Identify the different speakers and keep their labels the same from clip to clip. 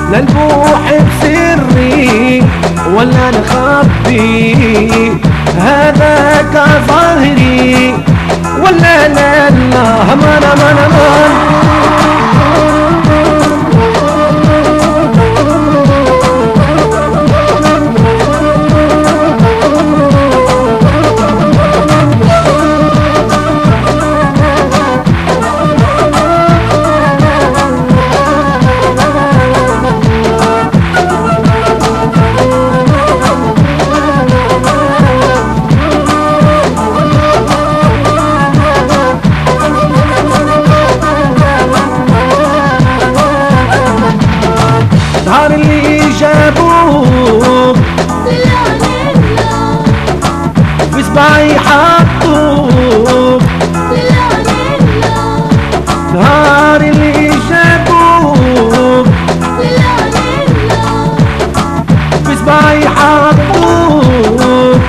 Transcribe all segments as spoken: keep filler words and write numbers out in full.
Speaker 1: للبوح بسري ولا نخبي، هذاك ظاهري ولا لا لا امان امان امان. ظهر اللي جابوك بصبعي حطوك، ظهر اللي جابوك بصبعي حطوك،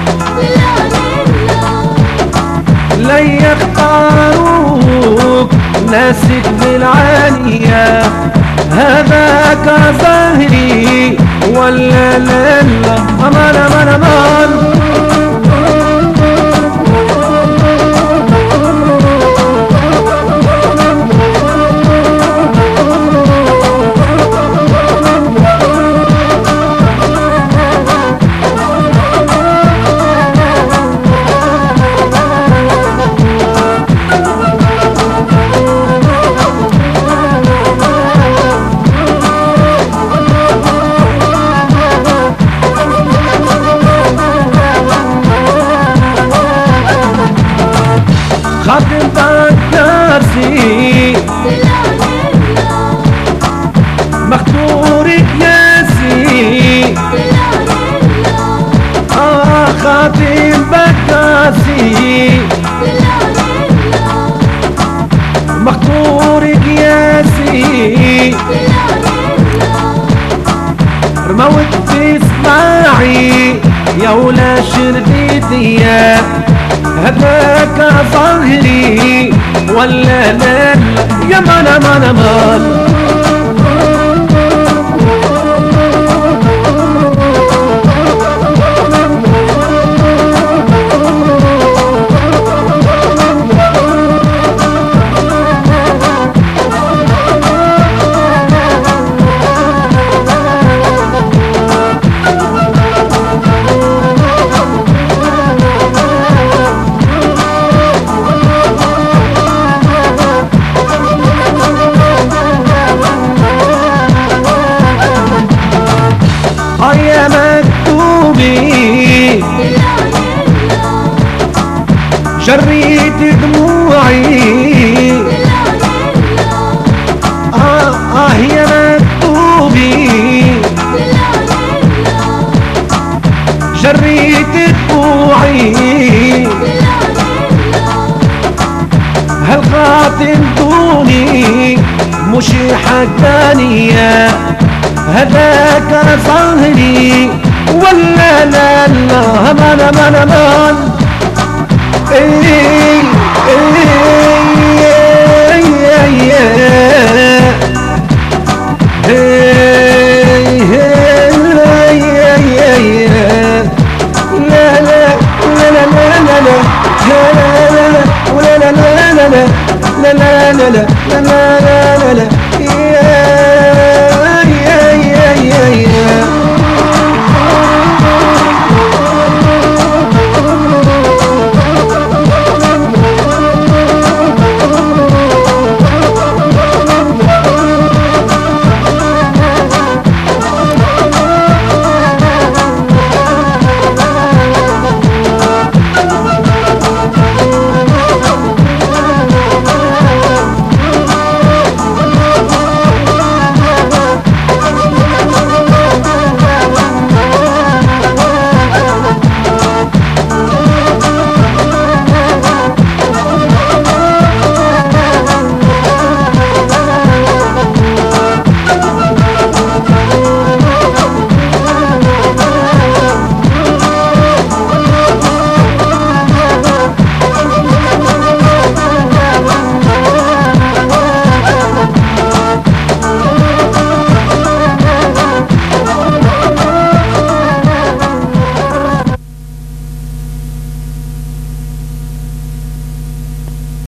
Speaker 1: لا يختاروك ناسك بالعالية، هذاك ظاهري ولا لا لا امان امان امان. خاطر بكاسي مختورك ياسي، آه خاطر بكاسي مختورك ياسي، رموت تسمعي يا ولا شرديتيا، هذاك ظاهري ولا لا يا مان مان مان. يا مكتوبي جريت دموعي، آه آه يا مكتوبي جريت دموعي، هل خاطبتوني مش حقانية، هذاك ظاهري ولا لا لا امان امان امان. ايه ايه ايه ايه